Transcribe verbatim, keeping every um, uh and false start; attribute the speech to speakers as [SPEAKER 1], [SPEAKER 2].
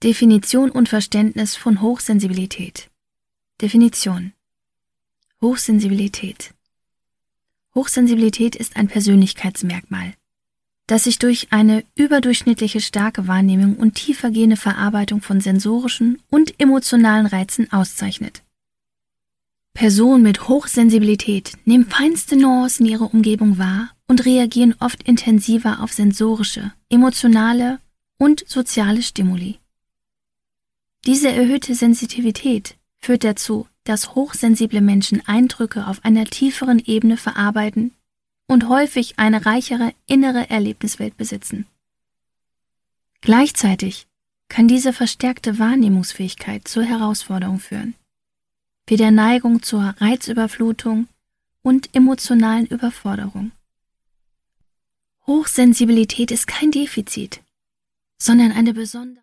[SPEAKER 1] Definition und Verständnis von Hochsensibilität. Definition: Hochsensibilität. Hochsensibilität ist ein Persönlichkeitsmerkmal, das sich durch eine überdurchschnittliche starke Wahrnehmung und tiefergehende Verarbeitung von sensorischen und emotionalen Reizen auszeichnet. Personen mit Hochsensibilität nehmen feinste Nuancen ihrer Umgebung wahr und reagieren oft intensiver auf sensorische, emotionale und soziale Stimuli. Diese erhöhte Sensitivität führt dazu, dass hochsensible Menschen Eindrücke auf einer tieferen Ebene verarbeiten und häufig eine reichere innere Erlebniswelt besitzen. Gleichzeitig kann diese verstärkte Wahrnehmungsfähigkeit zur Herausforderung führen, wie der Neigung zur Reizüberflutung und emotionalen Überforderung. Hochsensibilität ist kein Defizit, sondern eine besondere